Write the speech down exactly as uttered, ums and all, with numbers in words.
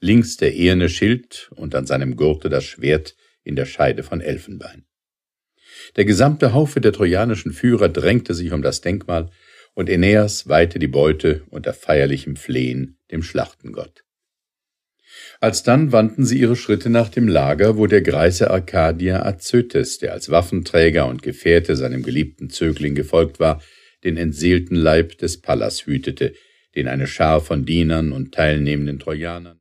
links der eherne Schild und an seinem Gurte das Schwert in der Scheide von Elfenbein. Der gesamte Haufe der trojanischen Führer drängte sich um das Denkmal, und Aeneas weihte die Beute unter feierlichem Flehen dem Schlachtengott. Alsdann wandten sie ihre Schritte nach dem Lager, wo der greise Arkadier Azotes, der als Waffenträger und Gefährte seinem geliebten Zögling gefolgt war, den entseelten Leib des Pallas hütete, den eine Schar von Dienern und teilnehmenden Trojanern